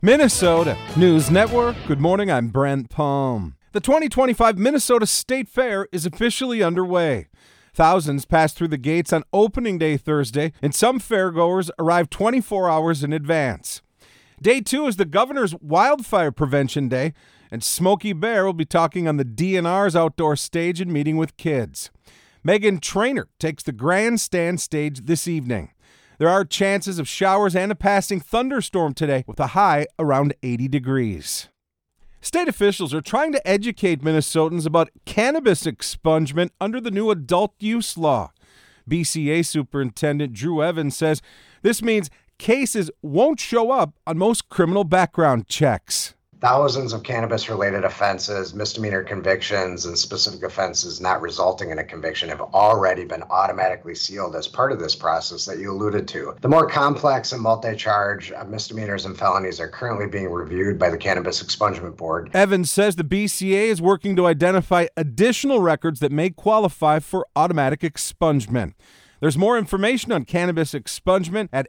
Minnesota News Network. Good morning, I'm Brent Palm. The 2025 Minnesota State Fair is officially underway. Thousands passed through the gates on opening day Thursday, and some fairgoers arrived 24 hours in advance. Day 2 is the Governor's Wildfire Prevention Day, and Smokey Bear will be talking on the DNR's outdoor stage and meeting with kids. Meghan Trainor takes the grandstand stage this evening. There are chances of showers and a passing thunderstorm today with a high around 80 degrees. State officials are trying to educate Minnesotans about cannabis expungement under the new adult use law. BCA Superintendent Drew Evans says this means cases won't show up on most criminal background checks. Thousands of cannabis-related offenses, misdemeanor convictions, and specific offenses not resulting in a conviction have already been automatically sealed as part of this process that you alluded to. The more complex and multi-charge misdemeanors and felonies are currently being reviewed by the Cannabis Expungement Board. Evans says the BCA is working to identify additional records that may qualify for automatic expungement. There's more information on cannabis expungement at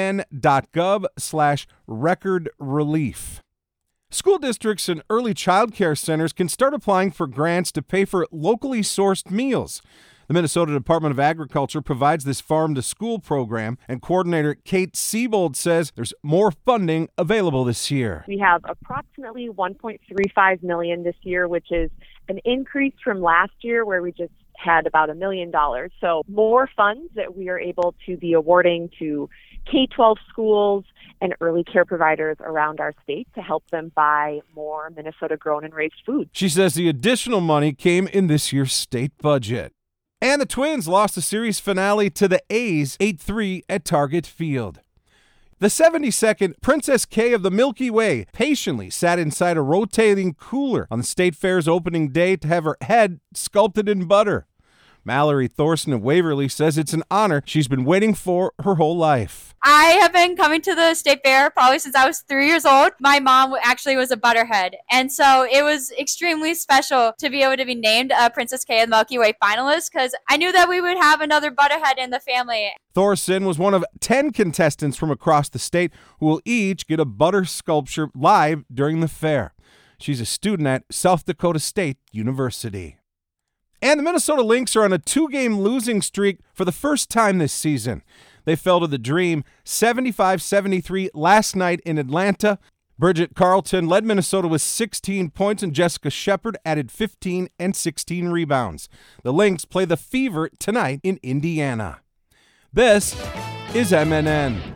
mn.gov/record relief. School districts and early child care centers can start applying for grants to pay for locally sourced meals. The Minnesota Department of Agriculture provides this farm-to-school program, and coordinator Kate Siebold says there's more funding available this year. We have approximately $1.35 million this year, which is an increase from last year where we just had about $1 million. So more funds that we are able to be awarding to K-12 schools and early care providers around our state to help them buy more Minnesota-grown and raised food. She says the additional money came in this year's state budget. And the Twins lost the series finale to the A's 8-3 at Target Field. The 72nd Princess K of the Milky Way patiently sat inside a rotating cooler on the State Fair's opening day to have her head sculpted in butter. Mallory Thorson of Waverly says it's an honor she's been waiting for her whole life. I have been coming to the State Fair probably since I was 3 years old. My mom actually was a Butterhead, and so it was extremely special to be able to be named a Princess K of the Milky Way finalist because I knew that we would have another Butterhead in the family. Thorson was one of 10 contestants from across the state who will each get a butter sculpture live during the fair. She's a student at South Dakota State University. And the Minnesota Lynx are on a 2-game losing streak for the first time this season. They fell to the Dream 75-73 last night in Atlanta. Bridget Carlton led Minnesota with 16 points, and Jessica Shepard added 15 and 16 rebounds. The Lynx play the Fever tonight in Indiana. This is MNN.